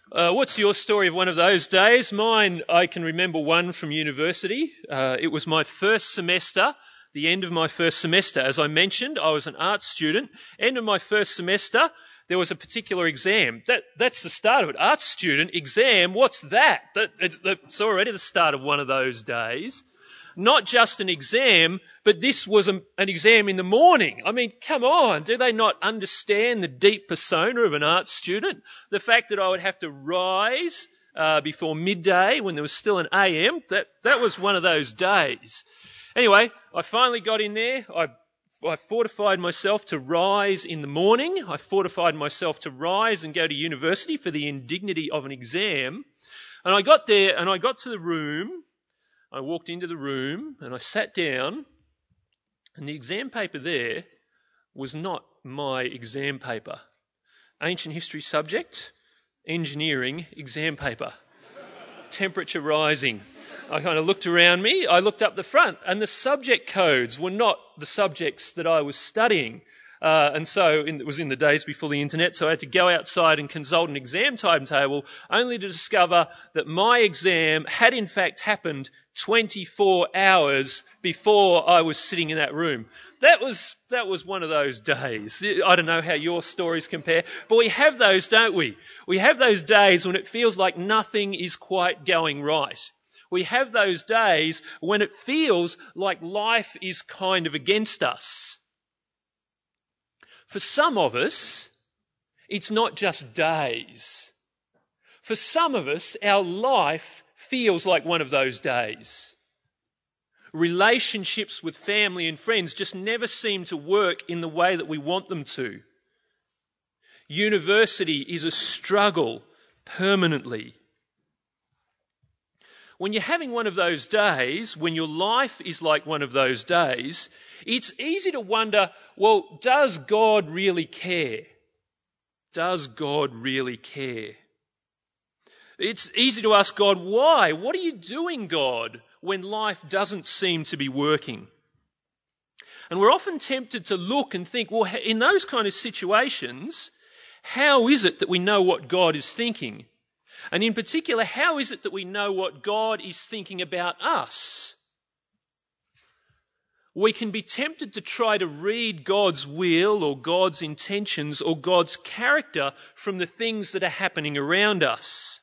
What's your story of one of those days? Mine, I can remember one from university. It was my first semester, the end of my first semester. As I mentioned, I was an arts student. End of my first semester, there was a particular exam. That's the start of it. Arts student, exam, what's that? It's already the start of one of those days. Not just an exam, but this was an exam in the morning. I mean, come on, do they not understand the deep persona of an arts student? The fact that I would have to rise before midday when there was still an AM, that was one of those days. Anyway, I finally got in there. I fortified myself to rise in the morning. I fortified myself to rise and go to university for the indignity of an exam. And I got there and I got to the room. I walked into the room and I sat down, and the exam paper there was not my exam paper. Ancient history subject, engineering exam paper. Temperature rising. I kind of looked around me, I looked up the front, and the subject codes were not the subjects that I was studying. And so it was in the days before the internet, so I had to go outside and consult an exam timetable, only to discover that my exam had in fact happened 24 hours before I was sitting in that room. That was one of those days. I don't know how your stories compare, but we have those, don't we? We have those days when it feels like nothing is quite going right. We have those days when it feels like life is kind of against us. For some of us, it's not just days. For some of us, our life feels like one of those days. Relationships with family and friends just never seem to work in the way that we want them to. University is a struggle permanently. When you're having one of those days, when your life is like one of those days, it's easy to wonder, well, does God really care? Does God really care? It's easy to ask God, why? What are you doing, God, when life doesn't seem to be working? And we're often tempted to look and think, well, in those kind of situations, how is it that we know what God is thinking? And in particular, how is it that we know what God is thinking about us? We can be tempted to try to read God's will or God's intentions or God's character from the things that are happening around us.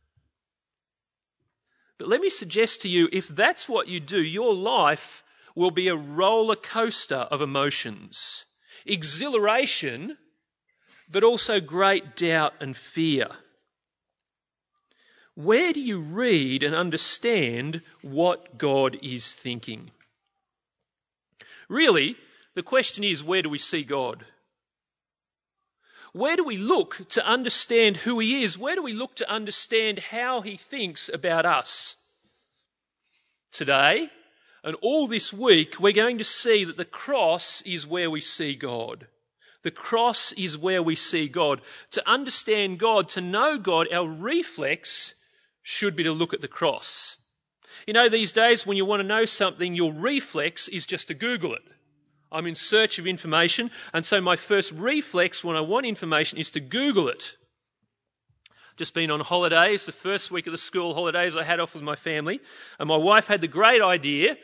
But let me suggest to you, if that's what you do, your life will be a roller coaster of emotions. Exhilaration, but also great doubt and fear. Where do you read and understand what God is thinking? Really, the question is, where do we see God? Where do we look to understand who He is? Where do we look to understand how He thinks about us? Today, and all this week, we're going to see that the cross is where we see God. The cross is where we see God. To understand God, to know God, our reflex should be to look at the cross. You know, these days when you want to know something, your reflex is just to Google it. I'm in search of information, and so my first reflex when I want information is to Google it. Just been on holidays, the first week of the school holidays I had off with my family, and my wife had the great idea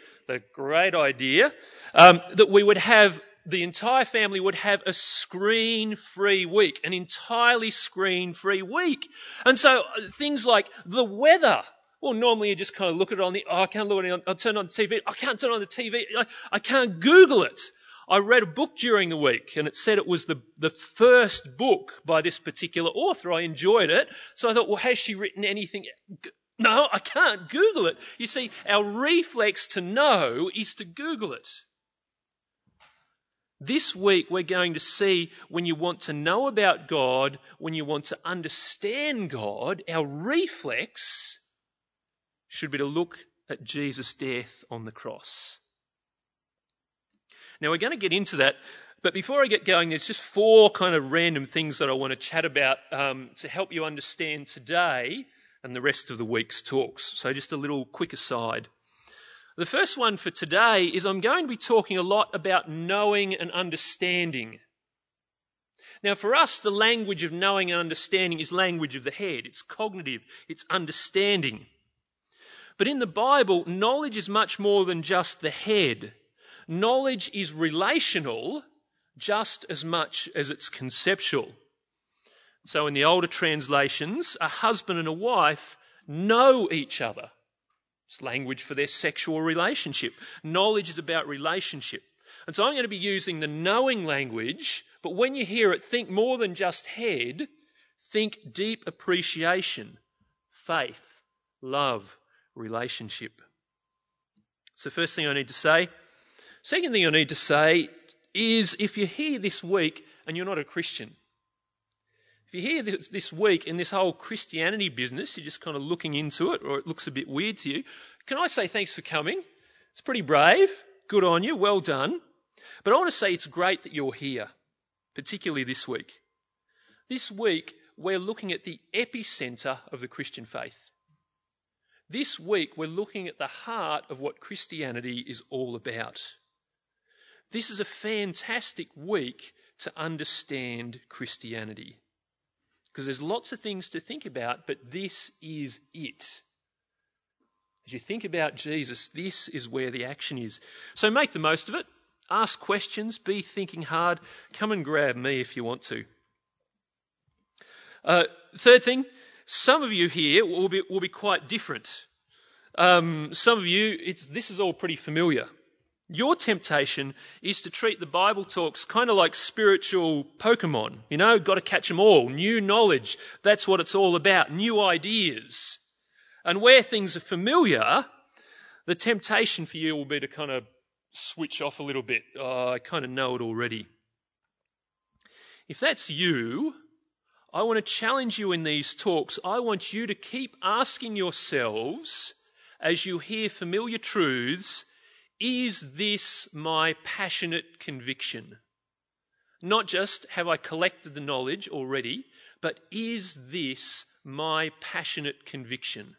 that we would have, the entire family would have a screen-free week, an entirely screen-free week. And so things like the weather. Well, normally you just kind of look at it I can't look at it, I'll turn on the TV. I can't turn on the TV. I can't Google it. I read a book during the week, and it said it was the first book by this particular author. I enjoyed it. So I thought, well, has she written anything? No, I can't Google it. You see, our reflex to know is to Google it. This week we're going to see when you want to know about God, when you want to understand God, our reflex should be to look at Jesus' death on the cross. Now we're going to get into that, but before I get going, there's just 4 kind of random things that I want to chat about to help you understand today and the rest of the week's talks. So just a little quick aside. The first one for today is I'm going to be talking a lot about knowing and understanding. Now, for us, the language of knowing and understanding is language of the head. It's cognitive. It's understanding. But in the Bible, knowledge is much more than just the head. Knowledge is relational just as much as it's conceptual. So in the older translations, a husband and a wife know each other. It's language for their sexual relationship. Knowledge is about relationship. And so I'm going to be using the knowing language, but when you hear it, think more than just head. Think deep appreciation, faith, love, relationship. It's the first thing I need to say. Second thing I need to say is, if you're here this week and you're not a Christian, if you're here this week in this whole Christianity business, you're just kind of looking into it, or it looks a bit weird to you, can I say thanks for coming? It's pretty brave. Good on you. Well done. But I want to say it's great that you're here, particularly this week. This week, we're looking at the epicenter of the Christian faith. This week, we're looking at the heart of what Christianity is all about. This is a fantastic week to understand Christianity, because there's lots of things to think about, but this is it. As you think about Jesus, this is where the action is. So make the most of it. Ask questions. Be thinking hard. Come and grab me if you want to. Third thing, some of you here will be quite different. Some of you, this is all pretty familiar. Your temptation is to treat the Bible talks kind of like spiritual Pokemon. You know, got to catch them all. New knowledge. That's what it's all about. New ideas. And where things are familiar, the temptation for you will be to kind of switch off a little bit. Oh, I kind of know it already. If that's you, I want to challenge you in these talks. I want you to keep asking yourselves, as you hear familiar truths, is this my passionate conviction? Not just have I collected the knowledge already, but is this my passionate conviction?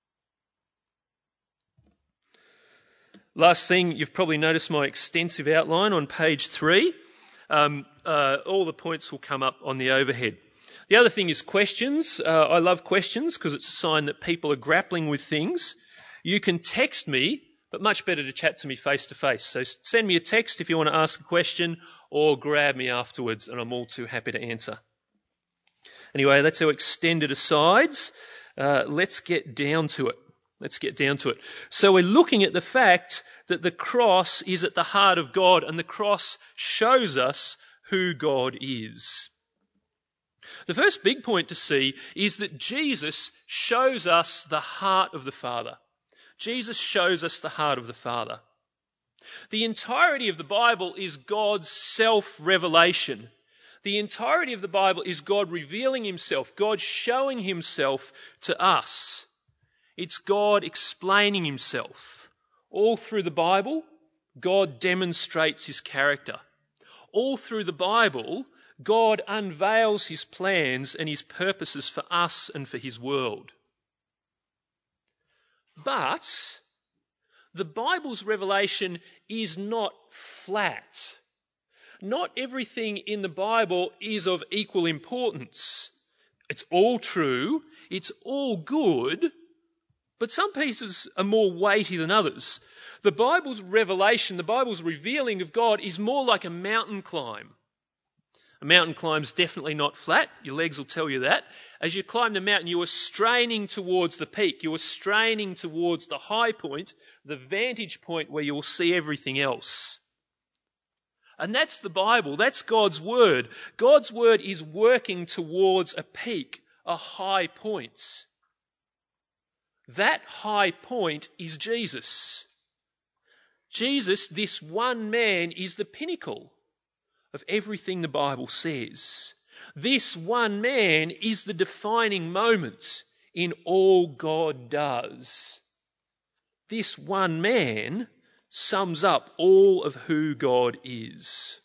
Last thing, you've probably noticed my extensive outline on page 3. All the points will come up on the overhead. The other thing is questions. I love questions because it's a sign that people are grappling with things. You can text me, but much better to chat to me face to face. So send me a text if you want to ask a question, or grab me afterwards, and I'm all too happy to answer. Anyway, that's our extended asides. Let's get down to it. So we're looking at the fact that the cross is at the heart of God, and the cross shows us who God is. The first big point to see is that Jesus shows us the heart of the Father. Jesus shows us the heart of the Father. The entirety of the Bible is God's self-revelation. The entirety of the Bible is God revealing himself, God showing himself to us. It's God explaining himself. All through the Bible, God demonstrates his character. All through the Bible, God unveils his plans and his purposes for us and for his world. But the Bible's revelation is not flat. Not everything in the Bible is of equal importance. It's all true, it's all good, but some pieces are more weighty than others. The Bible's revelation, the Bible's revealing of God is more like a mountain climb. A mountain climb's definitely not flat. Your legs will tell you that. As you climb the mountain, you are straining towards the peak. You are straining towards the high point, the vantage point where you will see everything else. And that's the Bible. That's God's Word. God's Word is working towards a peak, a high point. That high point is Jesus. Jesus, this one man, is the pinnacle of everything the Bible says. This one man is the defining moment in all God does. This one man sums up all of who God is.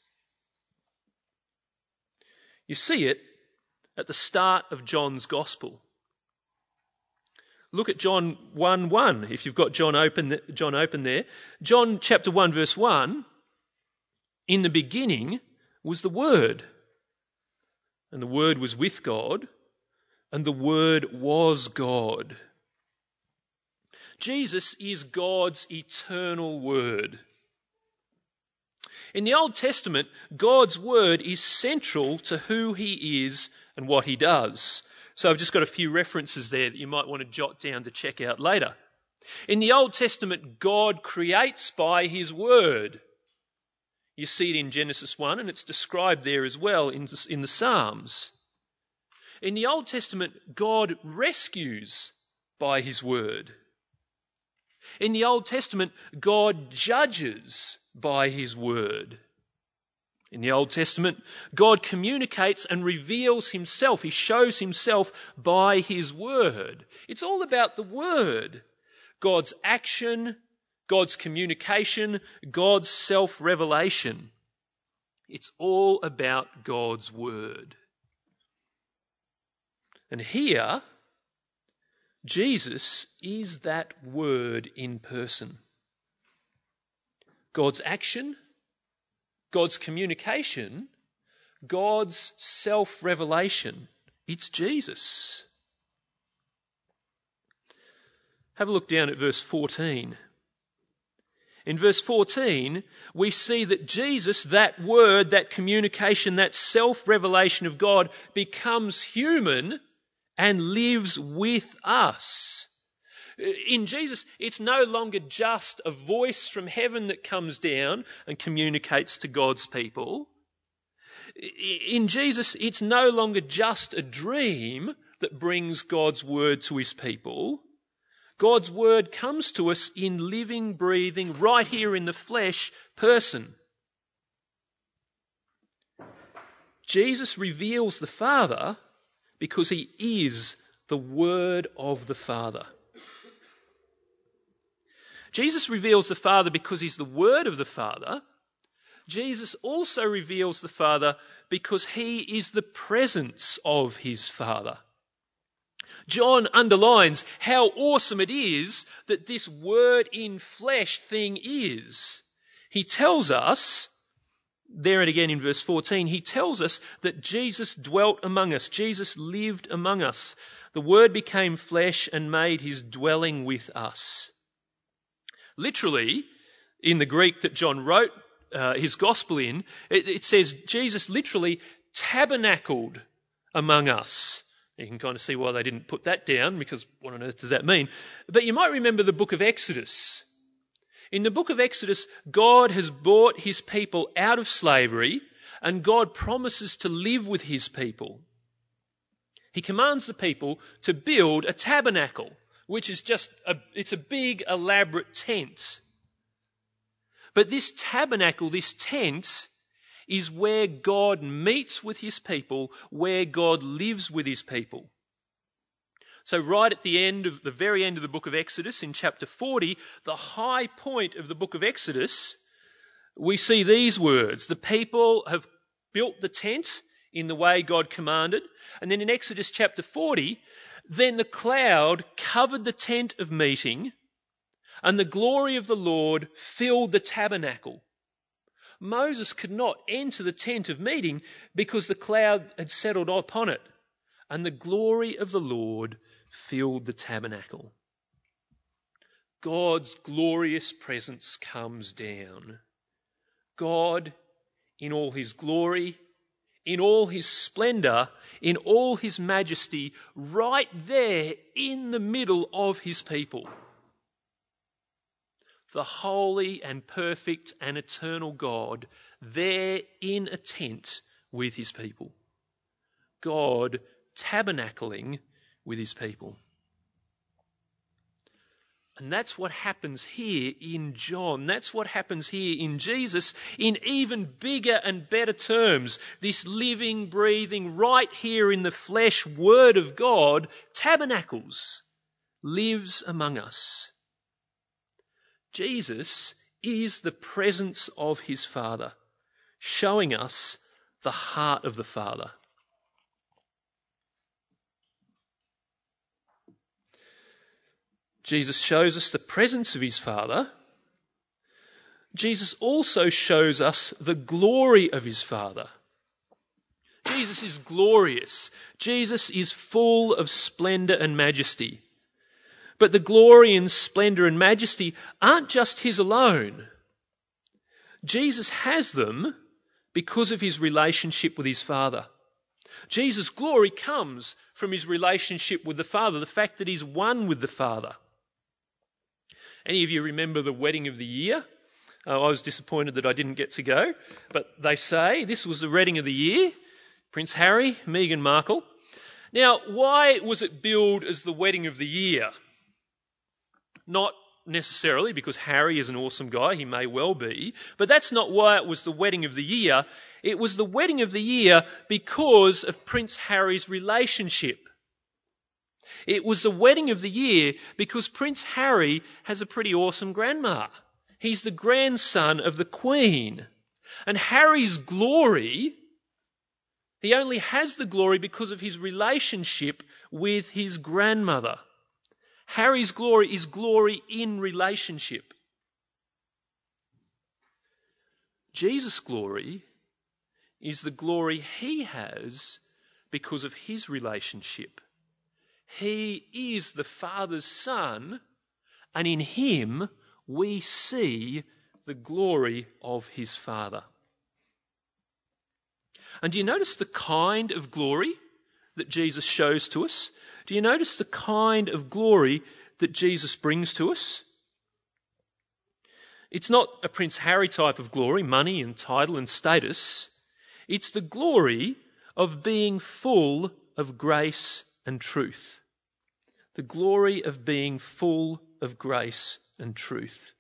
You see it at the start of John's Gospel. Look at John 1:1, if you've got John open there. John chapter 1 verse 1, in the beginning was the Word, and the Word was with God, and the Word was God. Jesus is God's eternal Word. In the Old Testament, God's Word is central to who He is and what He does. So I've just got a few references there that you might want to jot down to check out later. In the Old Testament, God creates by His Word. You see it in Genesis 1, and it's described there as well in the Psalms. In the Old Testament, God rescues by His Word. In the Old Testament, God judges by His Word. In the Old Testament, God communicates and reveals Himself. He shows Himself by His Word. It's all about the Word. God's action, God's communication, God's self-revelation. It's all about God's Word. And here, Jesus is that Word in person. God's action, God's communication, God's self-revelation. It's Jesus. Have a look down at verse 14. In verse 14, we see that Jesus, that Word, that communication, that self-revelation of God, becomes human and lives with us. In Jesus, it's no longer just a voice from heaven that comes down and communicates to God's people. In Jesus, it's no longer just a dream that brings God's Word to His people. God's Word comes to us in living, breathing, right here in the flesh person. Jesus reveals the Father because He is the Word of the Father. Jesus reveals the Father because He's the Word of the Father. Jesus also reveals the Father because He is the presence of His Father. John underlines how awesome it is that this Word in flesh thing is. He tells us, there and again in verse 14, he tells us that Jesus dwelt among us. Jesus lived among us. The Word became flesh and made His dwelling with us. Literally, in the Greek that John wrote his gospel in, it says Jesus literally tabernacled among us. You can kind of see why they didn't put that down, because what on earth does that mean? But you might remember the book of Exodus. In the book of Exodus, God has brought His people out of slavery, and God promises to live with His people. He commands the people to build a tabernacle, which is it's a big, elaborate tent. But this tabernacle, this tent, is where God meets with His people, where God lives with His people. So right at the very end of the book of Exodus, in chapter 40, the high point of the book of Exodus, we see these words. The people have built the tent in the way God commanded. And then in Exodus chapter 40, then the cloud covered the tent of meeting, and the glory of the Lord filled the tabernacle. Moses could not enter the tent of meeting because the cloud had settled upon it, and the glory of the Lord filled the tabernacle. God's glorious presence comes down. God, in all His glory, in all His splendour, in all His majesty, right there in the middle of His people. The holy and perfect and eternal God there in a tent with His people. God tabernacling with His people. And that's what happens here in John. That's what happens here in Jesus in even bigger and better terms. This living, breathing, right here in the flesh Word of God tabernacles, lives among us. Jesus is the presence of His Father, showing us the heart of the Father. Jesus shows us the presence of His Father. Jesus also shows us the glory of His Father. Jesus is glorious. Jesus is full of splendour and majesty. But the glory and splendour and majesty aren't just his alone. Jesus has them because of his relationship with his Father. Jesus' glory comes from his relationship with the Father, the fact that he's one with the Father. Any of you remember the wedding of the year? I was disappointed that I didn't get to go, but they say this was the wedding of the year, Prince Harry, Meghan Markle. Now, why was it billed as the wedding of the year? Not necessarily because Harry is an awesome guy, he may well be, but that's not why it was the wedding of the year. It was the wedding of the year because of Prince Harry's relationship. It was the wedding of the year because Prince Harry has a pretty awesome grandma. He's the grandson of the Queen. And Harry's glory, he only has the glory because of his relationship with his grandmother. Harry's glory is glory in relationship. Jesus' glory is the glory he has because of his relationship. He is the Father's Son, and in him we see the glory of his Father. And do you notice the kind of glory that Jesus shows to us? Do you notice the kind of glory that Jesus brings to us? It's not a Prince Harry type of glory, money and title and status. It's the glory of being full of grace and truth. The glory of being full of grace and truth.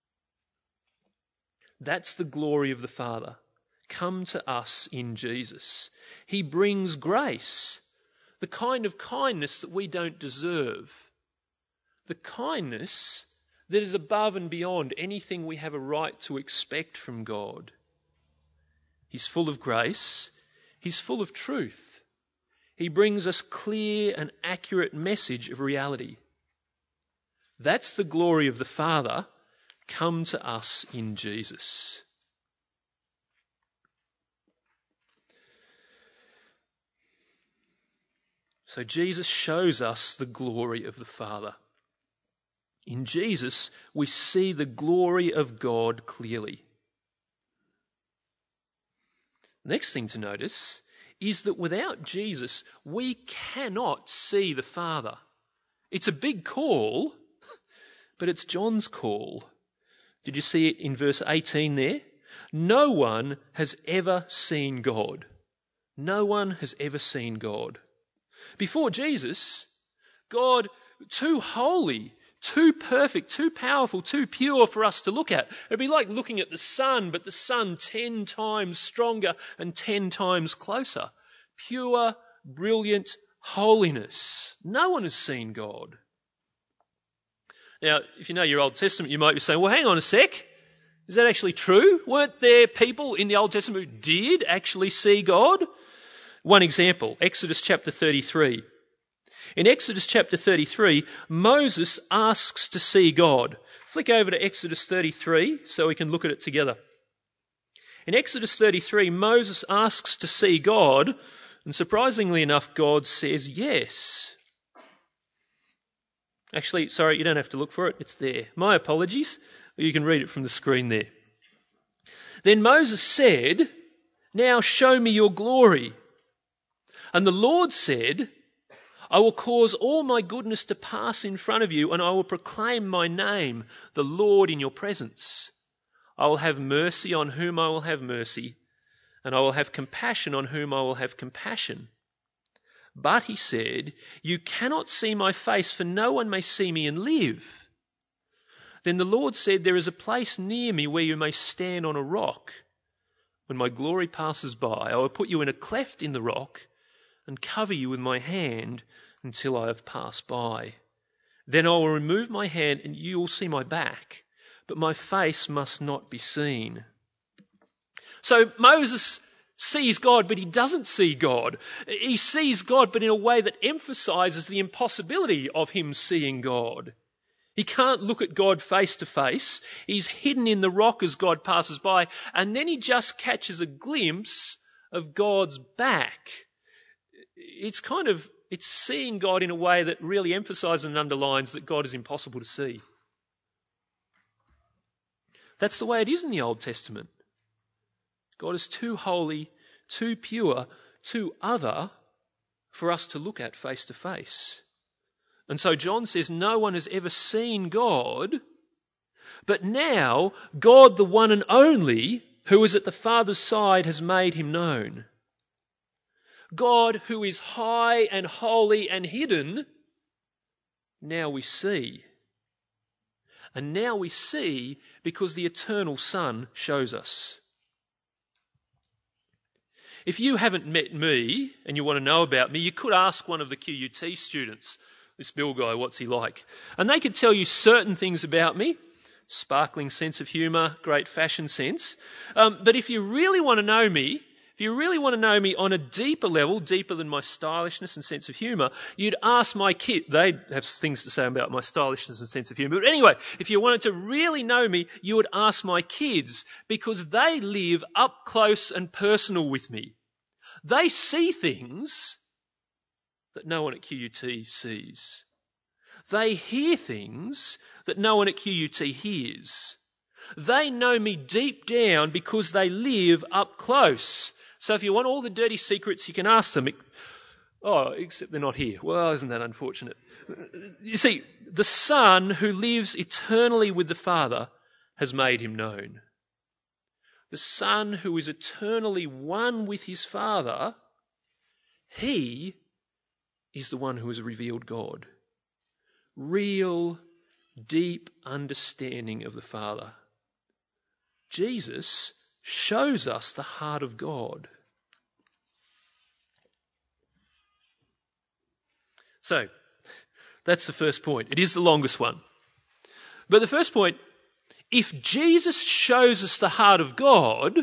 That's the glory of the Father, come to us in Jesus. He brings grace, the kind of kindness that we don't deserve, the kindness that is above and beyond anything we have a right to expect from God. He's full of grace, he's full of truth. He brings us clear and accurate message of reality. That's the glory of the Father come to us in Jesus. So Jesus shows us the glory of the Father. In Jesus, we see the glory of God clearly. Next thing to notice is that without Jesus, we cannot see the Father. It's a big call, but it's John's call. Did you see it in verse 18 there? No one has ever seen God. No one has ever seen God. Before Jesus, God, too holy, too perfect, too powerful, too pure for us to look at. It'd be like looking at the sun, but the sun 10 times stronger and 10 times closer. Pure, brilliant holiness. No one has seen God. Now, if you know your Old Testament, you might be saying, well, hang on a sec. Is that actually true? Weren't there people in the Old Testament who did actually see God? One example, Exodus chapter 33. In Exodus chapter 33, Moses asks to see God. Flick over to Exodus 33 so we can look at it together. In Exodus 33, Moses asks to see God, and surprisingly enough, God says yes. Actually, sorry, you don't have to look for it. It's there. My apologies. You can read it from the screen there. Then Moses said, "Now show me your glory." And the Lord said, "I will cause all my goodness to pass in front of you, and I will proclaim my name, the Lord, in your presence. I will have mercy on whom I will have mercy, and I will have compassion on whom I will have compassion." But he said, "You cannot see my face, for no one may see me and live." Then the Lord said, "There is a place near me where you may stand on a rock. When my glory passes by, I will put you in a cleft in the rock and cover you with my hand until I have passed by. Then I will remove my hand and you will see my back, but my face must not be seen." So Moses sees God, but he doesn't see God. He sees God, but in a way that emphasizes the impossibility of him seeing God. He can't look at God face to face. He's hidden in the rock as God passes by, and then he just catches a glimpse of God's back. It's seeing God in a way that really emphasizes and underlines that God is impossible to see. That's the way it is in the Old Testament. God is too holy, too pure, too other for us to look at face to face. And so John says no one has ever seen God, but now God, the one and only, who is at the Father's side, has made him known. God, who is high and holy and hidden, now we see. And now we see because the eternal Son shows us. If you haven't met me and you want to know about me, you could ask one of the QUT students, this Bill guy, what's he like? And they could tell you certain things about me. Sparkling sense of humour, great fashion sense. But if you really want to know me, on a deeper level, deeper than my stylishness and sense of humour, you'd ask my kids. They have things to say about my stylishness and sense of humour. But anyway, if you wanted to really know me, you would ask my kids, because they live up close and personal with me. They see things that no one at QUT sees. They hear things that no one at QUT hears. They know me deep down because they live up close. So if you want all the dirty secrets, you can ask them. Oh, except they're not here. Well, isn't that unfortunate? You see, the Son who lives eternally with the Father has made him known. The Son who is eternally one with his Father, he is the one who has revealed God. Real, deep understanding of the Father. Jesus shows us the heart of God. So, that's the first point. It is the longest one. But the first point, if Jesus shows us the heart of God,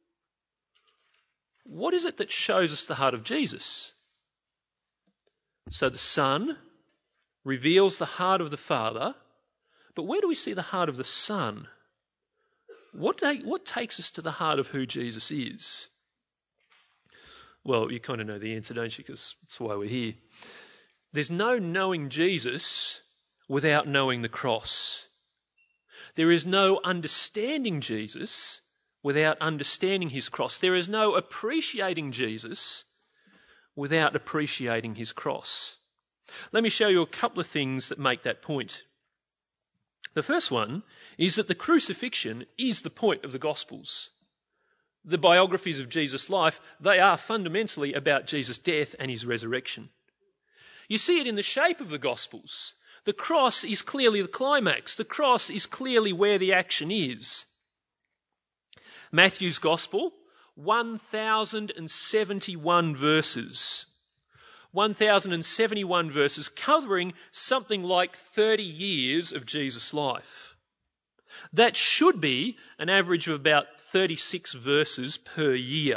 what is it that shows us the heart of Jesus? So the Son reveals the heart of the Father, but where do we see the heart of the Son? What takes us to the heart of who Jesus is? Well, you kind of know the answer, don't you? Because that's why we're here. There's no knowing Jesus without knowing the cross. There is no understanding Jesus without understanding his cross. There is no appreciating Jesus without appreciating his cross. Let me show you a couple of things that make that point. The first one is that the crucifixion is the point of the Gospels. The biographies of Jesus' life, they are fundamentally about Jesus' death and his resurrection. You see it in the shape of the Gospels. The cross is clearly the climax. The cross is clearly where the action is. Matthew's Gospel, 1,071 verses. 1,071 verses covering something like 30 years of Jesus' life. That should be an average of about 36 verses per year.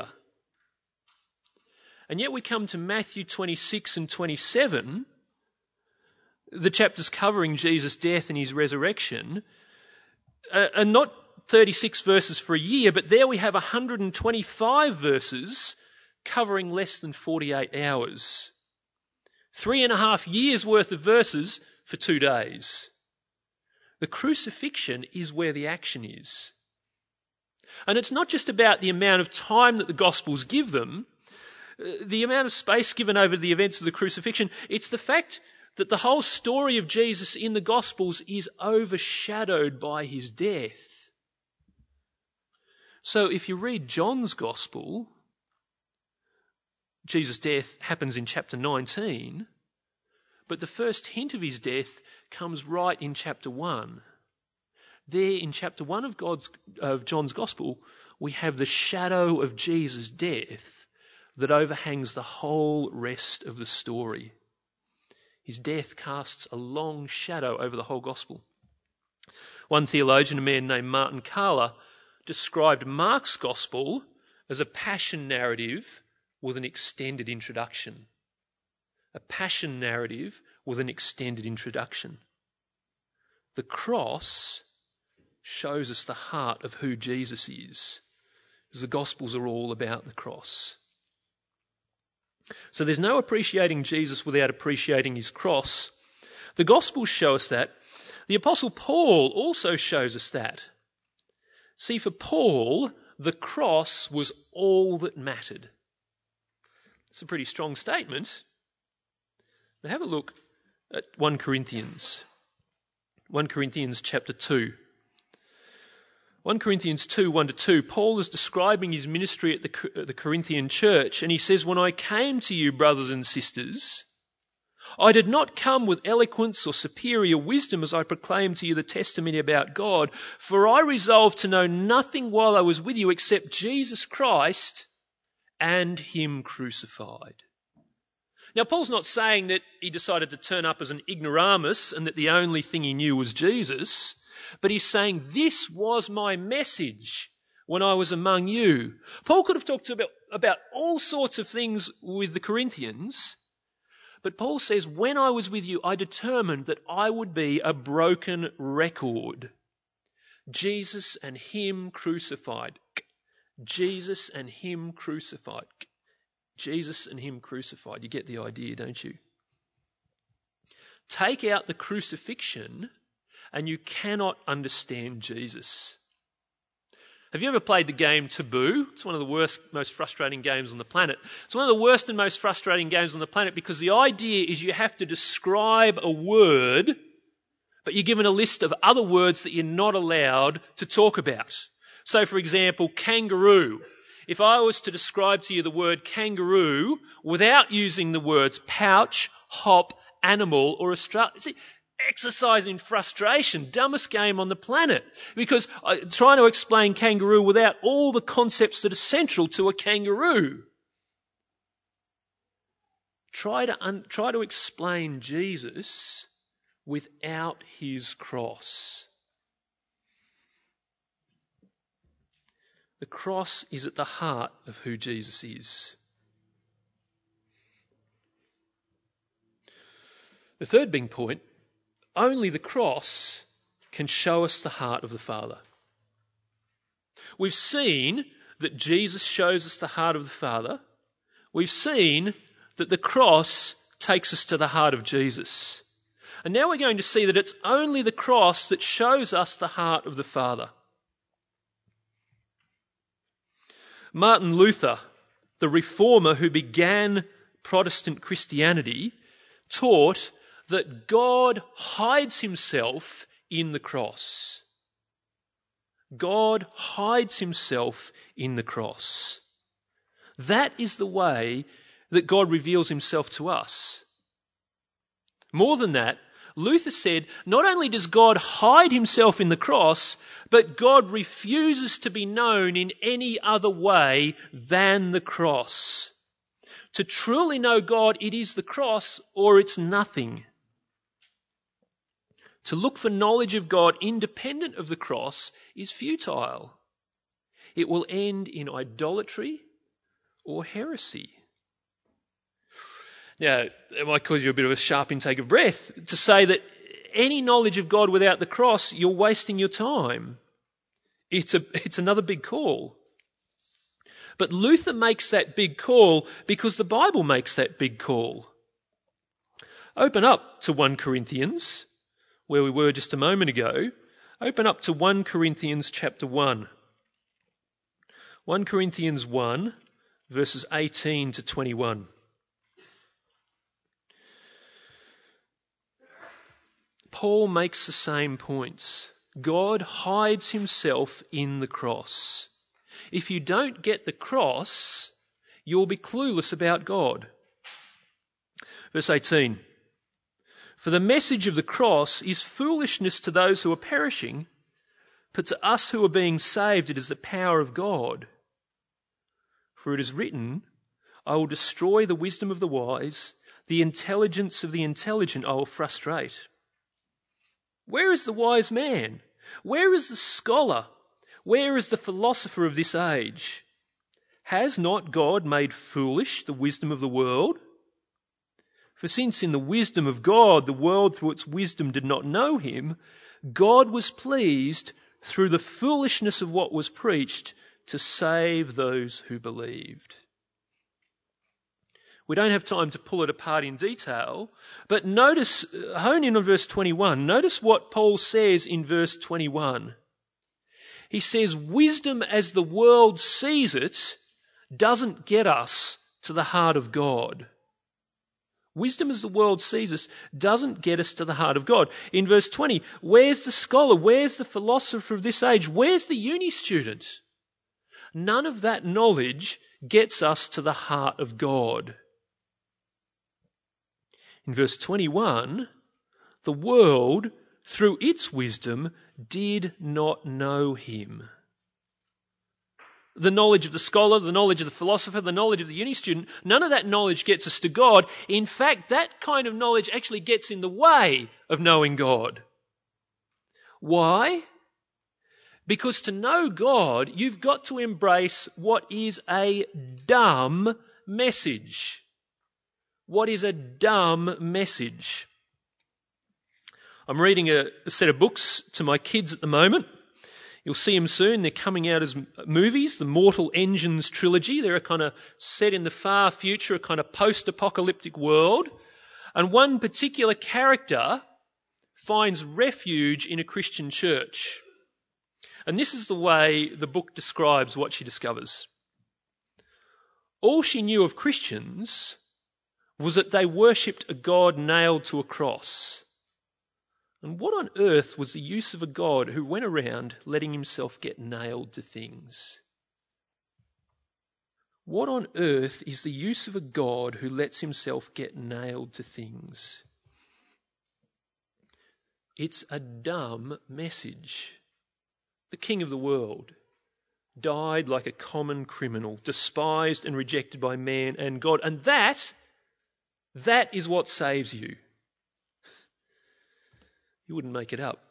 And yet we come to Matthew 26 and 27, the chapters covering Jesus' death and his resurrection, and not 36 verses for a year, but there we have 125 verses covering less than 48 hours. 3.5 years worth of verses for 2 days. The crucifixion is where the action is. And it's not just about the amount of time that the Gospels give them, the amount of space given over the events of the crucifixion. It's the fact that the whole story of Jesus in the Gospels is overshadowed by his death. So if you read John's Gospel, Jesus' death happens in chapter 19, but the first hint of his death comes right in chapter 1. There in chapter 1 of John's Gospel, we have the shadow of Jesus' death that overhangs the whole rest of the story. His death casts a long shadow over the whole Gospel. One theologian, a man named Martin Kahler, described Mark's Gospel as a passion narrative with an extended introduction. A passion narrative with an extended introduction. The cross shows us the heart of who Jesus is. because the Gospels are all about the cross. So there's no appreciating Jesus without appreciating his cross. The Gospels show us that. The Apostle Paul also shows us that. See, for Paul, the cross was all that mattered. It's a pretty strong statement. Now have a look at 1 Corinthians. 1 Corinthians chapter 2. 1 Corinthians 2, 1-2, Paul is describing his ministry at the Corinthian church, and he says, "When I came to you, brothers and sisters, I did not come with eloquence or superior wisdom as I proclaimed to you the testimony about God, for I resolved to know nothing while I was with you except Jesus Christ and him crucified." Now, Paul's not saying that he decided to turn up as an ignoramus and that the only thing he knew was Jesus, but he's saying this was my message when I was among you. Paul could have talked about all sorts of things with the Corinthians, but Paul says, when I was with you, I determined that I would be a broken record. Jesus and him crucified. Jesus and him crucified. Jesus and him crucified. You get the idea, don't you? Take out the crucifixion and you cannot understand Jesus. Have you ever played the game Taboo? It's one of the worst, most frustrating games on the planet. It's one of the worst and most frustrating games on the planet because the idea is you have to describe a word, but you're given a list of other words that you're not allowed to talk about. So, for example, kangaroo. If I was to describe to you the word kangaroo without using the words pouch, hop, animal, or exercise in frustration, dumbest game on the planet. Because trying to explain kangaroo without all the concepts that are central to a kangaroo. Try to explain Jesus without his cross. The cross is at the heart of who Jesus is. The third big point, only the cross can show us the heart of the Father. We've seen that Jesus shows us the heart of the Father. We've seen that the cross takes us to the heart of Jesus. And now we're going to see that it's only the cross that shows us the heart of the Father. Martin Luther, the reformer who began Protestant Christianity, taught that God hides himself in the cross. God hides himself in the cross. That is the way that God reveals himself to us. More than that, Luther said, not only does God hide himself in the cross, but God refuses to be known in any other way than the cross. To truly know God, it is the cross or it's nothing. To look for knowledge of God independent of the cross is futile. It will end in idolatry or heresy. Now, it might cause you a bit of a sharp intake of breath to say that any knowledge of God without the cross, you're wasting your time. It's another big call. But Luther makes that big call because the Bible makes that big call. Open up to 1 Corinthians, where we were just a moment ago. Open up to 1 Corinthians chapter 1. 1 Corinthians 1, verses 18 to 21. Paul makes the same points. God hides himself in the cross. If you don't get the cross, you'll be clueless about God. Verse 18. For the message of the cross is foolishness to those who are perishing, but to us who are being saved it is the power of God. For it is written, I will destroy the wisdom of the wise, the intelligence of the intelligent I will frustrate. Where is the wise man? Where is the scholar? Where is the philosopher of this age? Has not God made foolish the wisdom of the world? For since in the wisdom of God the world through its wisdom did not know him, God was pleased through the foolishness of what was preached to save those who believed. We don't have time to pull it apart in detail, but notice, hone in on verse 21. Notice what Paul says in verse 21. He says, wisdom as the world sees it doesn't get us to the heart of God. Wisdom as the world sees us doesn't get us to the heart of God. In verse 20, where's the scholar? Where's the philosopher of this age? Where's the uni student? None of that knowledge gets us to the heart of God. In verse 21, the world, through its wisdom, did not know him. The knowledge of the scholar, the knowledge of the philosopher, the knowledge of the uni student, none of that knowledge gets us to God. In fact, that kind of knowledge actually gets in the way of knowing God. Why? Because to know God, you've got to embrace what is a dumb message. What is a dumb message? I'm reading a set of books to my kids at the moment. You'll see them soon. They're coming out as movies, the Mortal Engines trilogy. They're a kind of set in the far future, a kind of post-apocalyptic world. And one particular character finds refuge in a Christian church. And this is the way the book describes what she discovers. All she knew of Christians was that they worshipped a God nailed to a cross. And what on earth was the use of a God who went around letting himself get nailed to things? What on earth is the use of a God who lets himself get nailed to things? It's a dumb message. The king of the world died like a common criminal, despised and rejected by man and God. And that is what saves you. You wouldn't make it up.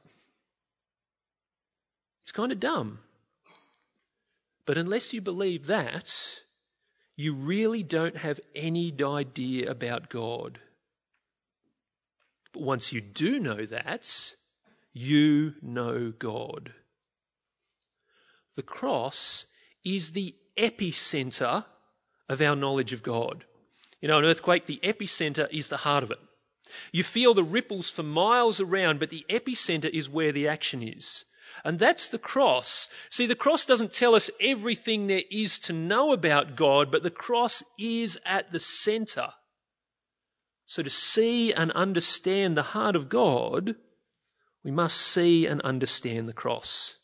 It's kind of dumb. But unless you believe that, you really don't have any idea about God. But once you do know that, you know God. The cross is the epicenter of our knowledge of God. You know, an earthquake, the epicenter is the heart of it. You feel the ripples for miles around, but the epicenter is where the action is. And that's the cross. See, the cross doesn't tell us everything there is to know about God, but the cross is at the center. So to see and understand the heart of God, we must see and understand the cross.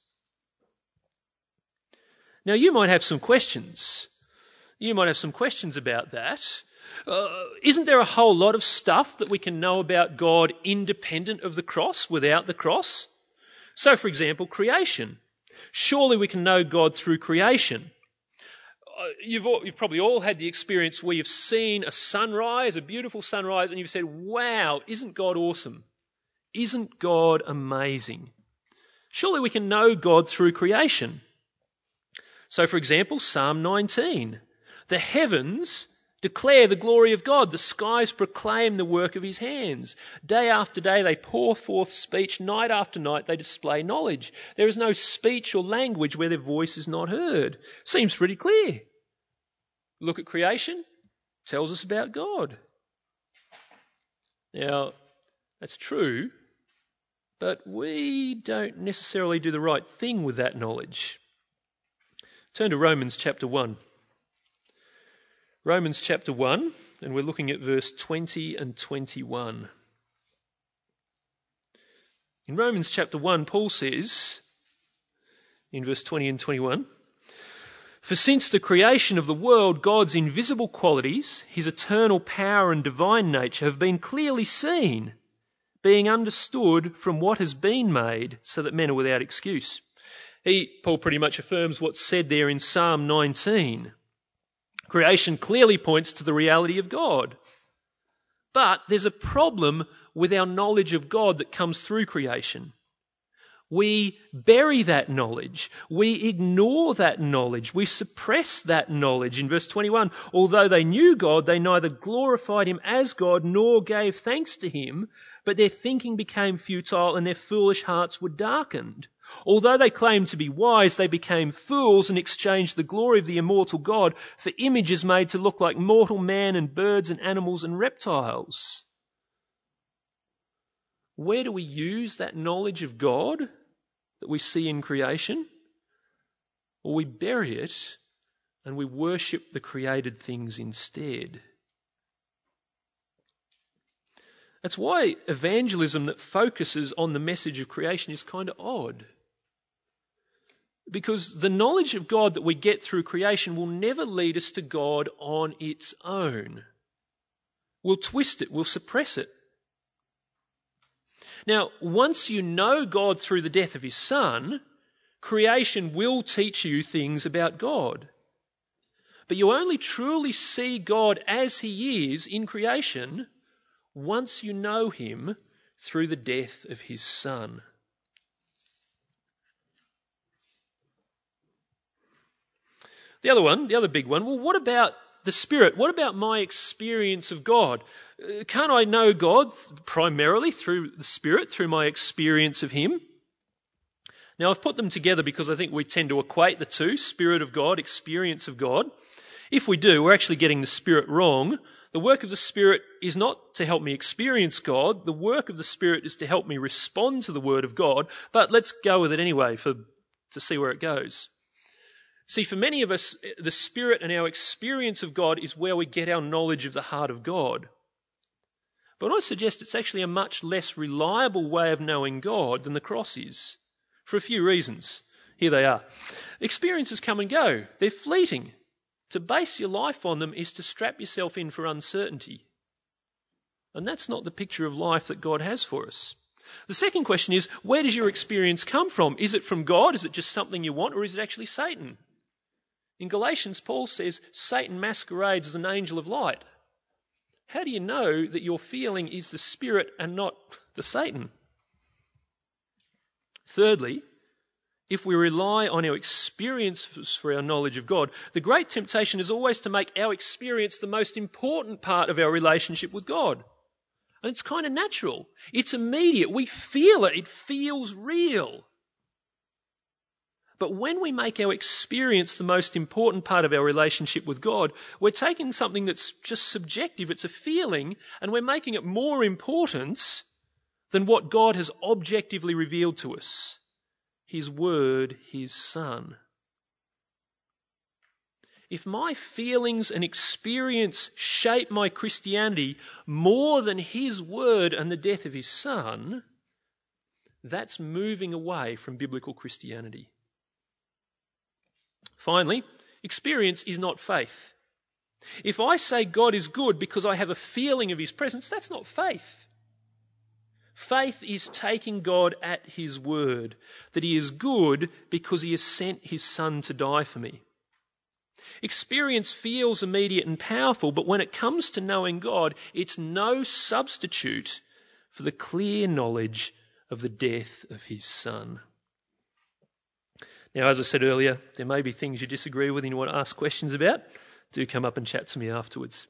Now, you might have some questions. You might have some questions about that. Isn't there a whole lot of stuff that we can know about God independent of the cross, without the cross? So, for example, creation. Surely we can know God through creation. You've probably all had the experience where you've seen a sunrise, a beautiful sunrise, and you've said, wow, isn't God awesome? Isn't God amazing? Surely we can know God through creation. So, for example, Psalm 19. The heavens declare the glory of God. The skies proclaim the work of his hands. Day after day they pour forth speech. Night after night they display knowledge. There is no speech or language where their voice is not heard. Seems pretty clear. Look at creation. Tells us about God. Now, that's true, but we don't necessarily do the right thing with that knowledge. Turn to Romans chapter 1. Romans chapter 1, and we're looking at verse 20 and 21. In Romans chapter 1, Paul says, in verse 20 and 21, "For since the creation of the world, God's invisible qualities, his eternal power and divine nature have been clearly seen, being understood from what has been made, so that men are without excuse." Paul pretty much affirms what's said there in Psalm 19. Creation clearly points to the reality of God. But there's a problem with our knowledge of God that comes through creation. We bury that knowledge. We ignore that knowledge. We suppress that knowledge. In verse 21, although they knew God, they neither glorified him as God nor gave thanks to him, but their thinking became futile and their foolish hearts were darkened. Although they claimed to be wise, they became fools and exchanged the glory of the immortal God for images made to look like mortal man and birds and animals and reptiles. Where do we use that knowledge of God that we see in creation? Well, we bury it and we worship the created things instead. That's why evangelism that focuses on the message of creation is kind of odd. Because the knowledge of God that we get through creation will never lead us to God on its own. We'll twist it, we'll suppress it. Now, once you know God through the death of his Son, creation will teach you things about God. But you only truly see God as he is in creation once you know him through the death of his Son. The other big one, well, what about the Spirit? What about my experience of God? Can't I know God primarily through the Spirit, through my experience of him? Now, I've put them together because I think we tend to equate the two, Spirit of God, experience of God. If we do, we're actually getting the Spirit wrong. The work of the Spirit is not to help me experience God. The work of the Spirit is to help me respond to the Word of God. But let's go with it anyway to see where it goes. See, for many of us, the Spirit and our experience of God is where we get our knowledge of the heart of God. But I suggest it's actually a much less reliable way of knowing God than the cross is, for a few reasons. Here they are. Experiences come and go. They're fleeting. To base your life on them is to strap yourself in for uncertainty. And that's not the picture of life that God has for us. The second question is, where does your experience come from? Is it from God? Is it just something you want? Or is it actually Satan? In Galatians, Paul says Satan masquerades as an angel of light. How do you know that your feeling is the Spirit and not the Satan? Thirdly, if we rely on our experiences for our knowledge of God, the great temptation is always to make our experience the most important part of our relationship with God. And it's kind of natural. It's immediate. We feel it. It feels real. But when we make our experience the most important part of our relationship with God, we're taking something that's just subjective, it's a feeling, and we're making it more important than what God has objectively revealed to us. His Word, His Son. If my feelings and experience shape my Christianity more than His Word and the death of His Son, that's moving away from biblical Christianity. Finally, experience is not faith. If I say God is good because I have a feeling of His presence, that's not faith. Faith is taking God at His word, that He is good because He has sent His Son to die for me. Experience feels immediate and powerful, but when it comes to knowing God, it's no substitute for the clear knowledge of the death of His Son. Now, as I said earlier, there may be things you disagree with and you want to ask questions about. Do come up and chat to me afterwards.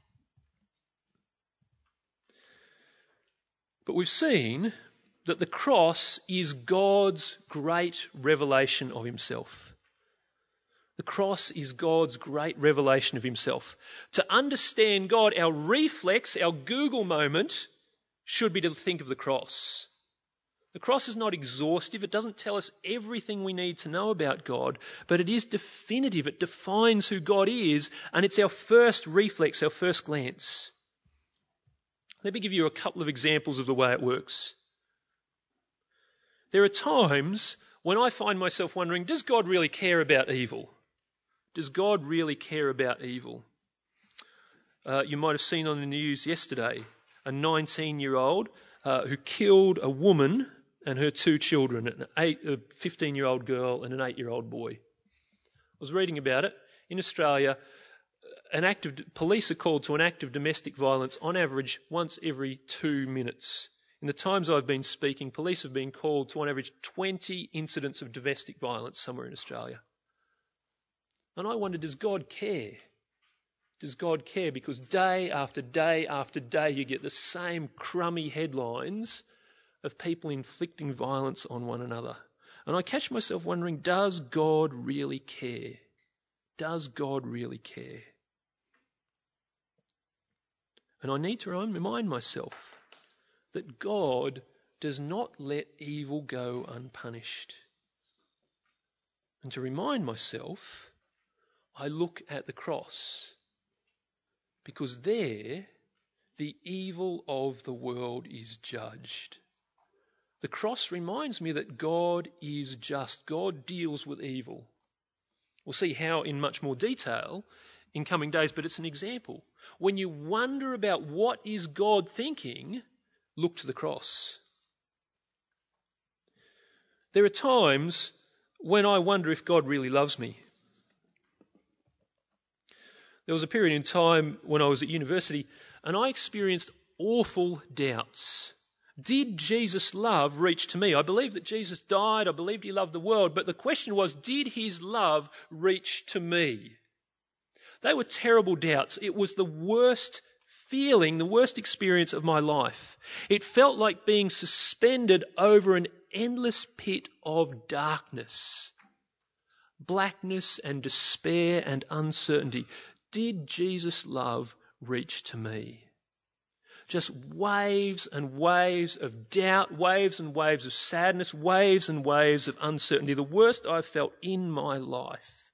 But we've seen that the cross is God's great revelation of Himself. The cross is God's great revelation of Himself. To understand God, our reflex, our Google moment, should be to think of the cross. The cross is not exhaustive. It doesn't tell us everything we need to know about God, but it is definitive. It defines who God is, and it's our first reflex, our first glance. Let me give you a couple of examples of the way it works. There are times when I find myself wondering, does God really care about evil? Does God really care about evil? You might have seen on the news yesterday a 19-year-old who killed a woman and her two children, a 15-year-old girl and an 8-year-old boy. I was reading about it. In Australia, police are called to an act of domestic violence on average once every 2 minutes. In the times I've been speaking, police have been called to on average 20 incidents of domestic violence somewhere in Australia. And I wonder, does God care? Does God care? Because day after day after day you get the same crummy headlines of people inflicting violence on one another. And I catch myself wondering, does God really care? Does God really care? And I need to remind myself that God does not let evil go unpunished. And to remind myself, I look at the cross, because there the evil of the world is judged. The cross reminds me that God is just. God deals with evil. We'll see how in much more detail in coming days, but it's an example. When you wonder about what is God thinking, look to the cross. There are times when I wonder if God really loves me. There was a period in time when I was at university and I experienced awful doubts. Did Jesus' love reach to me? I believed that Jesus died. I believed he loved the world. But the question was, did his love reach to me? They were terrible doubts. It was the worst feeling, the worst experience of my life. It felt like being suspended over an endless pit of darkness, blackness and despair and uncertainty. Did Jesus' love reach to me? Just waves and waves of doubt, waves and waves of sadness, waves and waves of uncertainty, the worst I've felt in my life.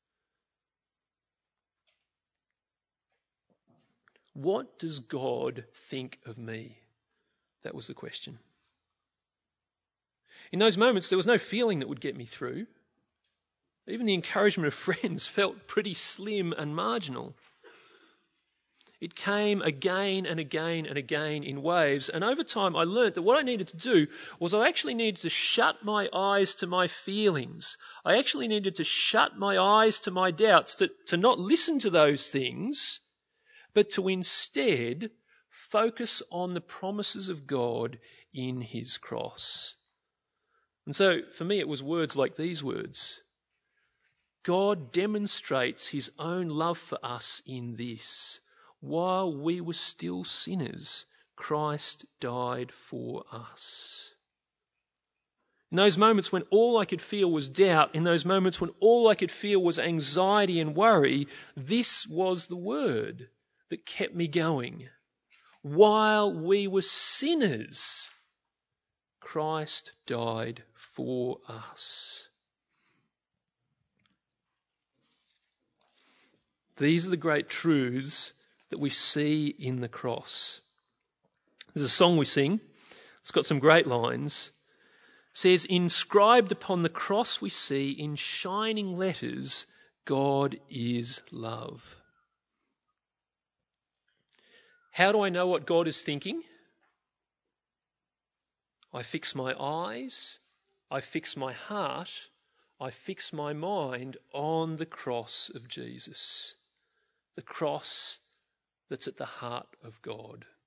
What does God think of me? That was the question. In those moments, there was no feeling that would get me through. Even the encouragement of friends felt pretty slim and marginal. It came again and again and again in waves. And over time, I learnt that what I needed to do was I actually needed to shut my eyes to my feelings. I actually needed to shut my eyes to my doubts, to not listen to those things, but to instead focus on the promises of God in his cross. And so for me, it was words like these words. God demonstrates his own love for us in this. While we were still sinners, Christ died for us. In those moments when all I could feel was doubt, in those moments when all I could feel was anxiety and worry, this was the word that kept me going. While we were sinners, Christ died for us. These are the great truths that we see in the cross. There's a song we sing. It's got some great lines. It says, inscribed upon the cross we see in shining letters, God is love. How do I know what God is thinking? I fix my eyes, I fix my heart, I fix my mind on the cross of Jesus. The cross that's at the heart of God.